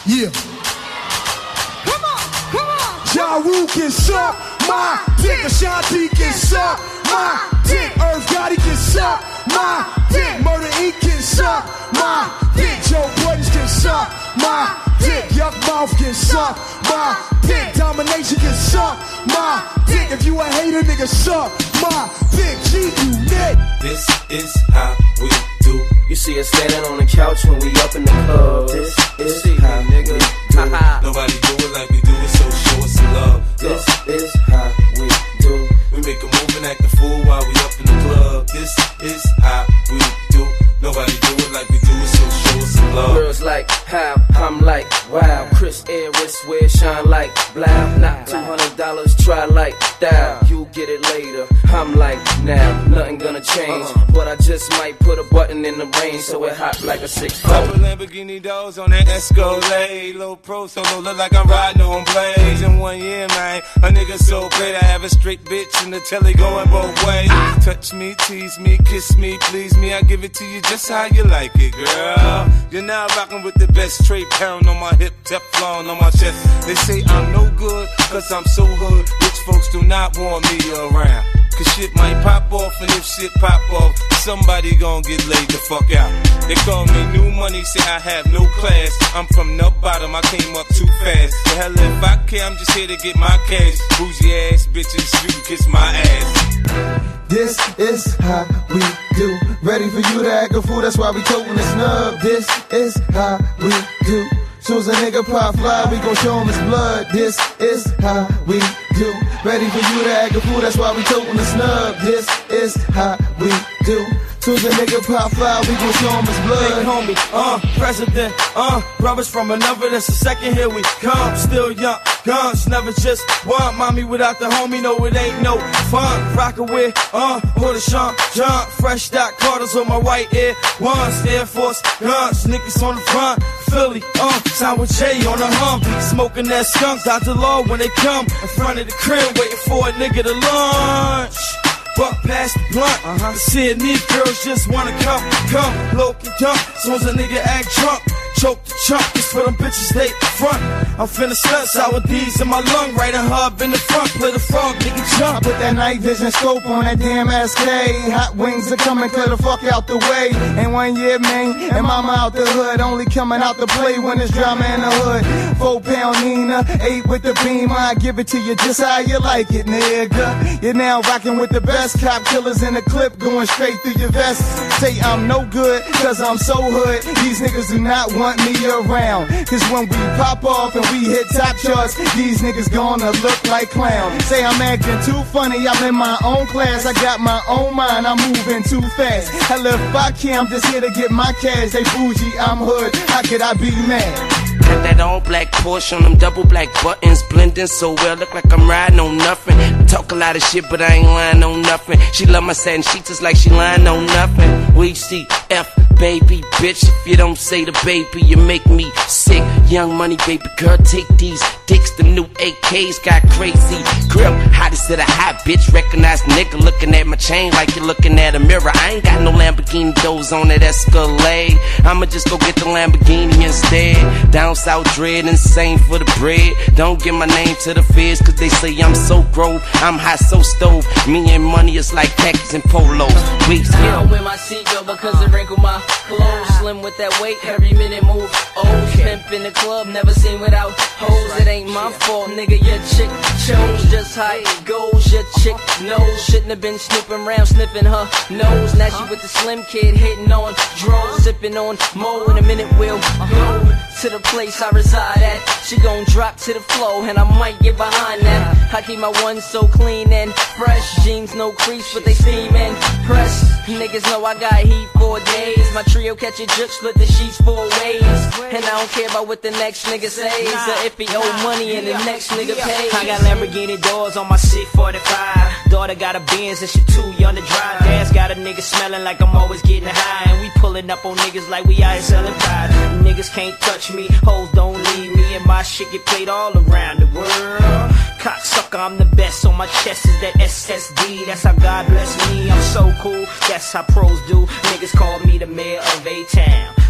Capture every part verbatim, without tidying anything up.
Yeah. Come on, come on. Ja Rule can suck my dick. Ashanti can suck my dick. Irv Gotti can suck my dick. Murder Incorporated can suck my dick. Joe Budden can suck my dick. Yuck Mouth can suck my dick. Domination can suck my dick. If you a hater, nigga, suck my dick. G Unit. This is how we do. You see us standing on the couch when we up in the club. This is see how me, nigga. we do. Nobody do it like we do it, so show us some love. This is how we do. We make a move and act a fool while we up in the club. This is how we do. Nobody do it like we do it, so show us some love. Girls like how, I'm like wow. Chris Air wrist wear shine like blow. Not two hundred dollars, try like that. You get it later. I'm like now, nothing gonna change. But I just might put a button in the rain so it hot like a six four. Couple Lamborghini doors on that Escalade. Low pro solo look like I'm riding on blades. In one year, man, a nigga so great I have a straight bitch in the telly going both ways. Touch me, tease me, kiss me, please me. I give it to you just how you like it, girl. You're now rocking with the best straight pound on my hip, Teflon on my chest. They say I'm no good, cause I'm so hood. Rich folks do not want me around. Cause shit might pop off, and if shit pop off, somebody gon' get laid the fuck out. They call me new money, say I have no class. I'm from the bottom, I came up too fast. The hell if I care, I'm just here to get my cash. Bougie ass bitches, you can kiss my ass. This is how we do. Ready for you to act a fool, that's why we totin' the snub. This is how we do. Soon as a nigga pop fly, we gon' show him his blood. This is how we do. Ready for you to act a fool, that's why we totin' the snub. This is how we do. Soon as a nigga pop fly, we gon' show him his blood. Big homie, uh, president, uh, brothers from another, that's the second, here we come. Still young, guns, never just one. Mommy without the homie, no, it ain't no fun. Rockin' with, uh, Hood Sean, John, fresh dot Carters on my right ear. Ones, Air Force, guns, niggas on the front. Philly, uh, sound with Jay on the hump. Smoking that skunk, Doctor Law when they come. In front of the crib, waiting for a nigga to lunch. Buck past the blunt, uh-huh. See it, these girls just wanna come, come, low and dump. Soon as a nigga act drunk, choke the chunk, it's for them bitches they front. I'm finna stunt sour D's in my lung, right a hub in the front, play the frog, nigga jump. I put that night vision scope on that damn S K. Hot wings are coming, clear the fuck out the way. And one year, man, and mama out the hood, only coming out to play when there's drama in the hood. Four pound Nina, eight with the beamer, I give it to you just how you like it, nigga. You're now rocking with the best cop killers in the clip, going straight through your vest. Say I'm no good, cause I'm so hood. These niggas do not want me around. Cause when we pop off and we hit top charts, these niggas gonna look like clowns. Say I'm acting too funny, I'm in my own class. I got my own mind, I'm moving too fast. Hell if I can, I'm just here to get my cash. They bougie, I'm hood, how could I be mad? Got that all black Porsche on them double black buttons, blending so well, look like I'm riding on nothing. Talk a lot of shit, but I ain't lying on nothing. She love my satin sheets just like she lying on nothing. We see F, baby, bitch. If you don't say the baby, you make me sick. Young money, baby girl, take these dicks. Them new A Ks got crazy grip. Hottest of the hot bitch, recognize nigga looking at my chain like you're looking at a mirror. I ain't got no Lamborghini doors on that Escalade. I'ma just go get the Lamborghini instead. Down south dread, insane for the bread. Don't give my name to the feds, cause they say I'm so grove. I'm hot, so stove. Me and money is like khakis and polos. We I don't wear my seatbelt because it wrinkle my clothes. Slim with that weight, every minute move. Oh, pimp in the club, never seen without hoes. It ain't my fault, nigga, your chick chose just how it goes. Your chick knows, shouldn't have been snooping around, sniffing her nose. Now she with the slim kid, hitting on dros, sipping on mo. In a minute we'll go to the place I reside at. She gon' drop to the floor, and I might get behind that. I keep my one so clean and fresh. Jeans no crease, but they steam and press. Niggas know I got heat for days. My trio catch a jerk, split the sheets four ways. And I don't care about what the next nigga says, or if he owe money and the next nigga pays. I got Lamborghini doors on my C forty-five. Daughter got a Benz and she too young to drive. Dad's got a nigga smelling like I'm always getting high. And we pulling up on niggas like we out here selling pies. Niggas can't touch me, hoes don't leave me. And my shit get played all around the world. Cocksucker, I'm the best. On my chest is that S S D. That's how God bless me. I'm so cool. That's how pros do. Niggas call me the mayor of A-Town.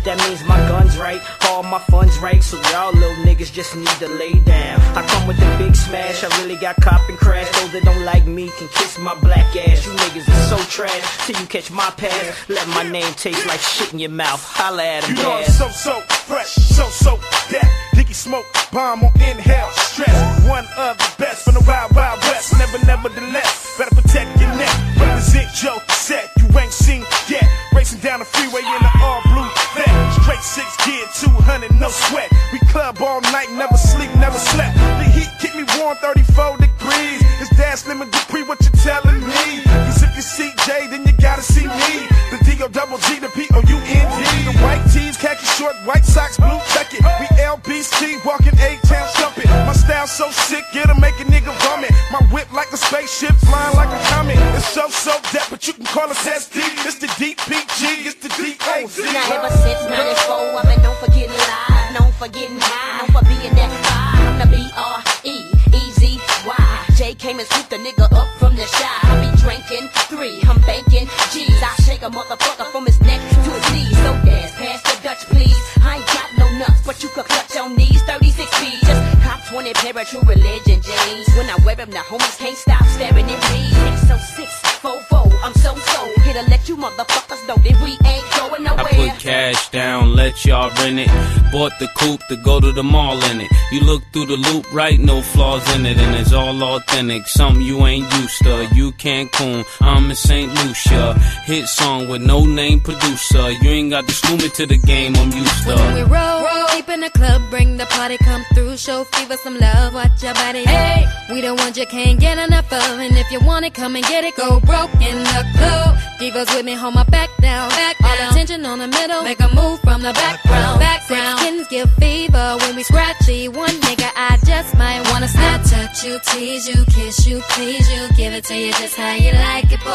that means my gun's right, all my funds right. So y'all little niggas just need to lay down. I come with the big smash, I really got cop and crash. Those that don't like me can kiss my black ass. You niggas is so trash, till you catch my pass. Let my name taste like shit in your mouth. Holla at him, you know dad. I'm so, so fresh, so, so that Dicky smoke, bomb on inhale, stress. One of the best from the wild, wild west. Never, nevertheless, better protect your neck. Represent your set, you ain't seen yet. Racing down the freeway in the all blue vet. Straight six gear, two hundred, no sweat. We club all night, never sleep, never slept. The heat keep me warm, thirty-four degrees. It's Dad Slim and Dupree, what you telling me? Cause if you see J, then you gotta see me. The D O double G, the P O U N D. The white tees, khaki short, white socks, blue check it. We L B C, walking A-town stumping. My style so sick, it'll make a nigga vomit. My whip like a spaceship, flying like a comet. It's so, so deep, but you can call us S D. It's the D P G, it's the D A Z. Now ever since ninety-four, I've been known for getting live, known for getting high, known for being that high. I'm the B R E E Z Y. J came and scooped the nigga up from the shy. I be drinking three, I'm banking G's. I shake a motherfucker from his neck to his knees. So dance, pass the Dutch, please. I ain't got no nuts, but you could clutch on these thirty-six feet. Just cop twenty pair of True Religion jeans. When I wear them, the homies can't stop staring at me. Six oh six, four four, I'm so so. Here to let you motherfuckers know that we ain't going nowhere. I put cash down, let y'all rent it. Bought the coupe to go to the mall in it. You look through the loop, right? No flaws in it, and it's all authentic. Something you ain't used to. You Cancun, I'm in Saint Lucia. Hit song with no name producer. You ain't got to school me to the game, I'm used to. When we roll, roll deep in the club, bring the party, come through, show fever some love, watch your body. Hey, we the ones you can't get enough of, and if you want it, come and get it. Go broke in the club. Divas with me, hold my back down. Back down. All attention on the middle, make a move from the background. Background. Skins give fever when we scratchy. One nigga I just might wanna snap, touch you, tease you, kiss you, please you, give it to you just how you like it, boy.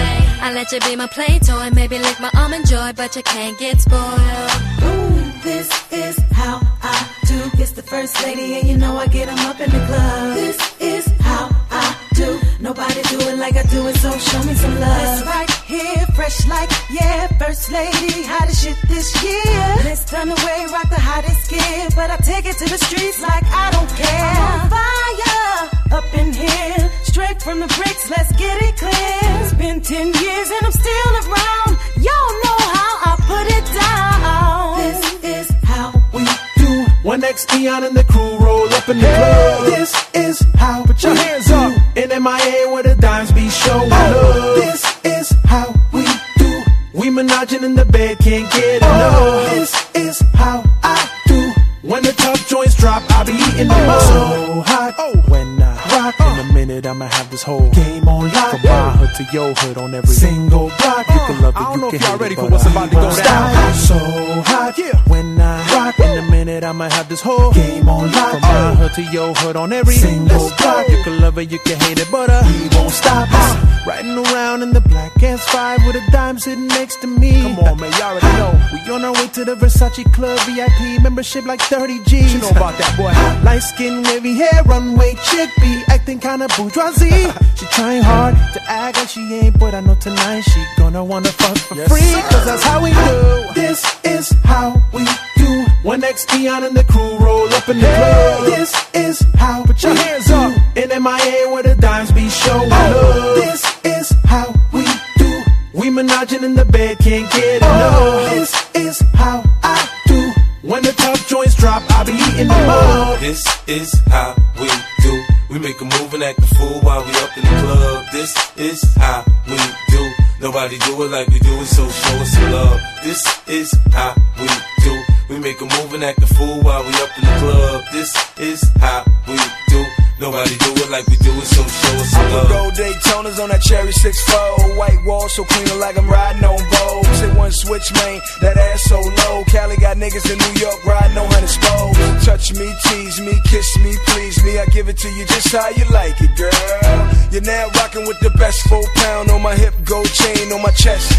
I let you be my play toy, maybe lick my almond joy, but you can't get spoiled. Ooh, this is how I do. It's the first lady, and you know I get 'em up in the club. This is how I do. Nobody do it like I do it, so show me some love. It's right here, fresh like, yeah, first lady, hottest shit this year. Let's turn away, rock the hottest gear, but I take it to the streets like I don't care. I'm on fire, up in here, straight from the bricks, let's get it clear. It's been ten years and I'm still around, y'all know how I put it down. This is how we do. One X Eon and the crew roll up in the club. This is how, put your hands up. In M I A where the dimes be showing up. This is how we do. We menaging in the bed, can't get enough. This is how I do. When the tough joints drop, I be eating them up. So hot, when I rock, in a minute I'ma have this whole game on lock. From my hood to your hood on every single block. You can love it, you can hate it, ready for what's about to go down. So hot, when I rock, in a minute I'ma have this whole game on lock. From my hood to your hood on every single block. You can love it, you can hate it, but uh, we won't stop. Riding around in the black S five with a dime sitting next to me. Come on, man, y'all already know. We on our way to the Versace Club, V I P membership like thirty G's. You know about that, boy. Light skin, wavy hair, runway chick, be acting kinda bourgeoisie. She trying hard to act like she ain't, but I know tonight she gonna wanna fuck for yes, free. Sir. Cause that's how we do. This is how we do. One X Eon and the crew roll up in the club. This is how, put your hands up. In M I A where the dimes be showing up. This is how we do. We menaging in the bed, can't get enough. This is how I do. When the tough joints drop, I be eating them up. This is how we do. We make a move and act a fool while we up in the club. This is how we do. Nobody do it like we do it, so show us some love. This is how we do. We make a move and act a fool while we up in the club. This is how we do. Nobody do it like we do it, so show us some love. Gold Daytonas on that cherry six four. White wall so clean like I'm riding on Vogue. Say one switch, man, that ass so low. Cali got niggas in New York riding on hundred spokes. Touch me, tease me, kiss me, please me. I give it to you just how you like it, girl. You're now rocking with the best four pound on my hip, gold chain on my chest.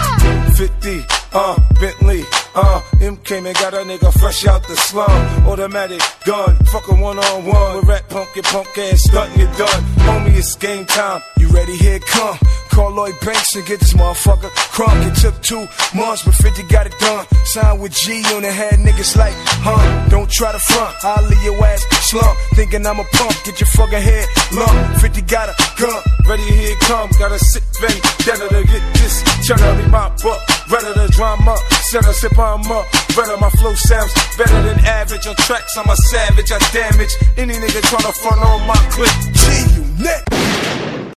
fifty, uh, Bentley, uh, M came and got a nigga fresh out the slum. Automatic gun, fuck a one on one. With rat punk, your punk ass stuntin', you done. Homie, it's game time. You ready? Here it come. call Lloyd Banks and get this motherfucker crunk. It took two months, but fifty got it done. Signed with G on the head, niggas like, huh? Don't try to front, I'll leave your ass slump. Thinking I'm a pump, get your fucking head lump. fifty got a gun, ready, here it come. Gotta sit ready, better to get this. Cheddar be my buck, better to drama. Set a sip on up, better my flow sounds better than average. On tracks, I'm a savage, I damage any nigga tryna front on my clip. G, you neck.